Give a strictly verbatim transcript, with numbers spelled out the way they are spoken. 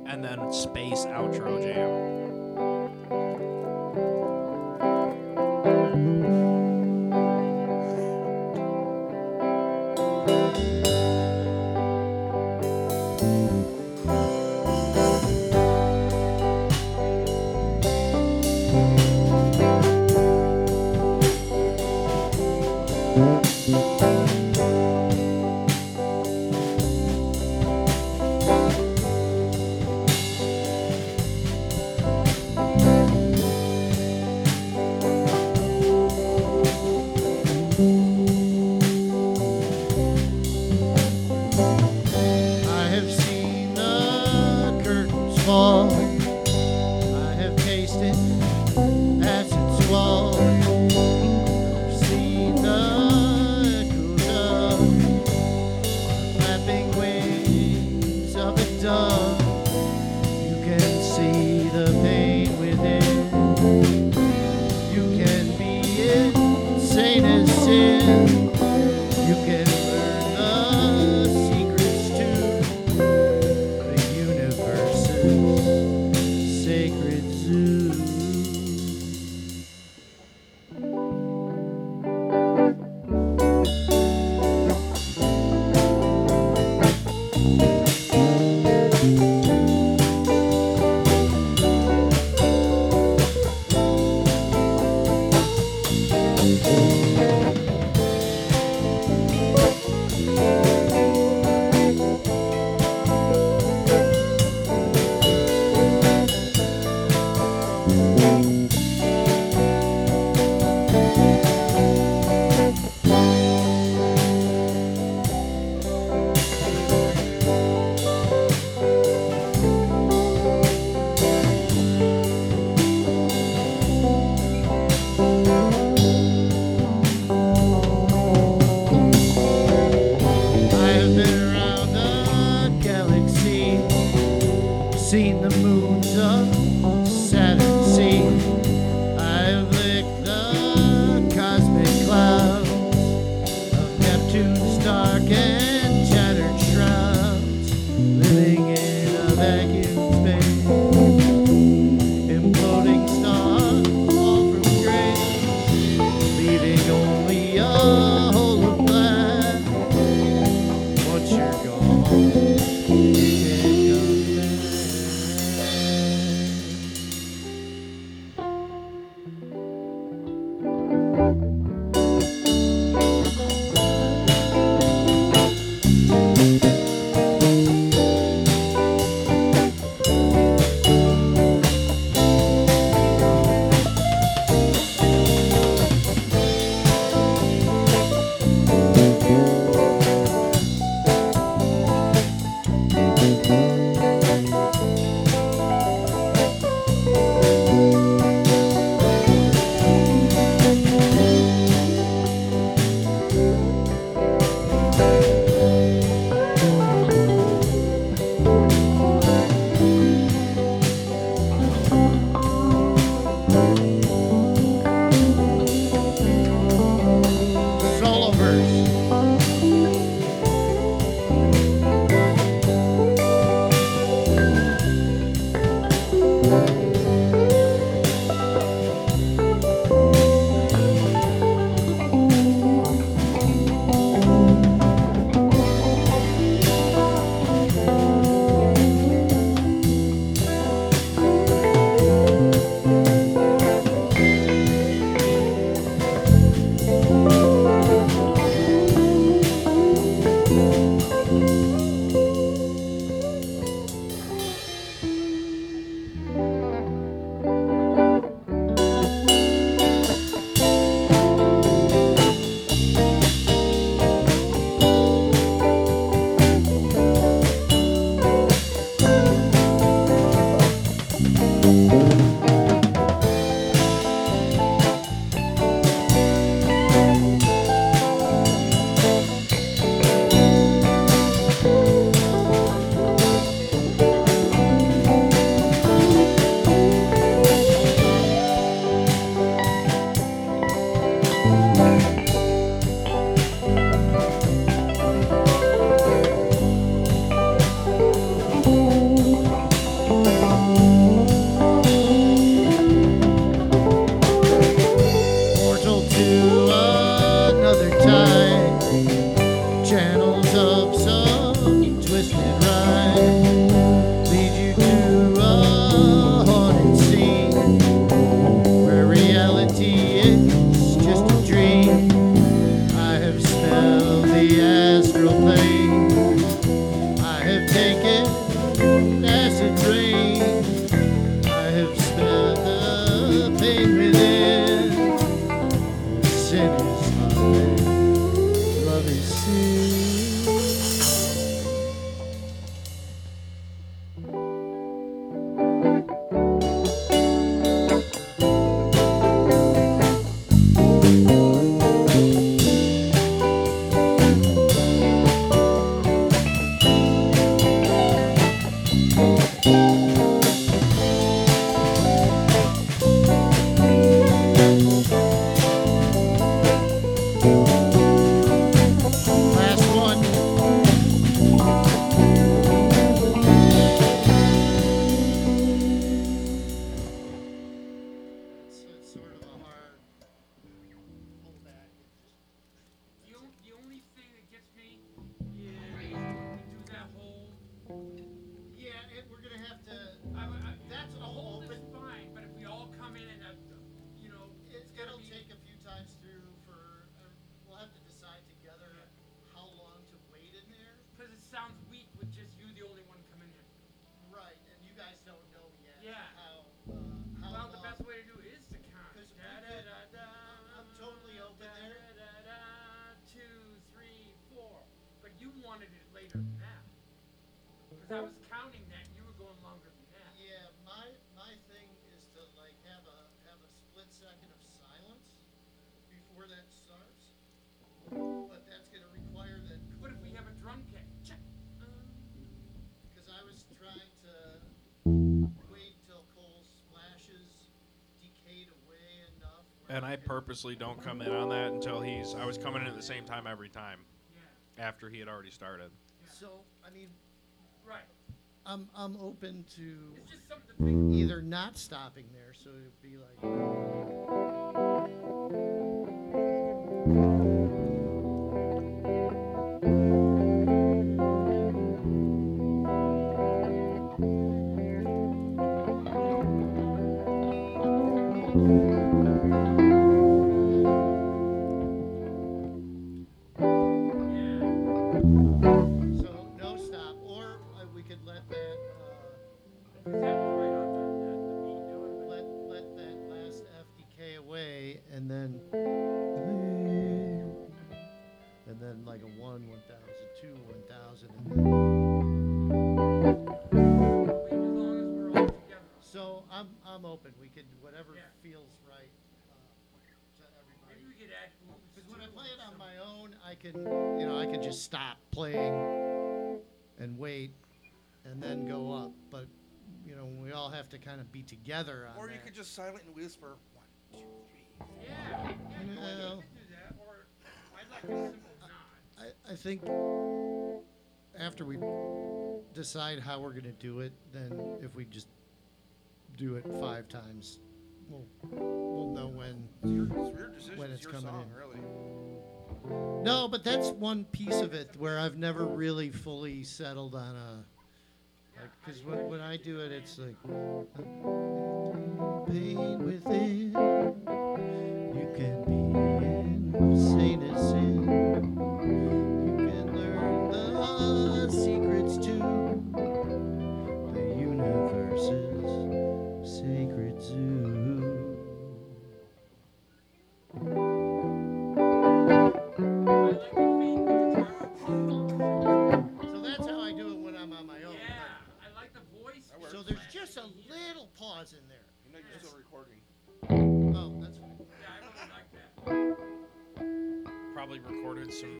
and then space outro jam. I have seen the curtains fall. I have tasted acid's wall. I've seen the echoes of flapping wings of a dove. You can see the pain within. You can be insane as sin. You can learn the secrets to the universe's sacred zoo. I have been around the galaxy, seen the moons of Saturn C. I've licked the cosmic clouds of Neptune's dark and shattered shrouds, living in a vacuum space. Imploding stars fall from grace, leaving only a hole of black. Once you're gone, you can't come back. Because I was counting that, and you were going longer than that. Yeah, my my thing is to like have a have a split second of silence before that starts. But that's gonna require that. What if we have a drum kit? Check. Because I was trying to wait till Cole's splashes decayed away enough. where And I could- purposely don't come in on that until he's. I was coming in at the same time every time Yeah. after he had already started. So I mean, Right. I'm I'm open to It's just something to think. either not stopping there, so it'd be like. Yeah. So no stop, or uh, we could let that uh, Because that was right on the, the, the beat doing it. let let that last F decay away, and then and then like a one, one thousand, two, one thousand, and then. Wait as long as we're all together. So I'm I'm open. We could whatever Yeah. feels right uh, to everybody. Maybe we could add blues. Because when I too, play it or on my something. own, I can, you know, I can just stop playing and wait, and then go up. But you know, we all have to kind of be together on Or that. you could just silently whisper one, two, three. Yeah, yeah, go ahead, No. you could do that, or I'd like a simple nod. I, I think after we decide how we're gonna do it, then if we just do it five times, we'll we'll know when. It's your, it's your decision. When It's it's your coming song, in. really. No, but that's one piece of it where I've never really fully settled on a. Like, because when, when I do it, it's like. Pain within, you can be insane as sin. You can learn the secrets to the universe's sacred zoo. I like the beat, the guitar. So that's how I do it when I'm on my own. Yeah, I like the voice. That works. So there's just a little pause in there. You know you're still recording. Oh, that's fine. Yeah, I really like that. Probably recorded some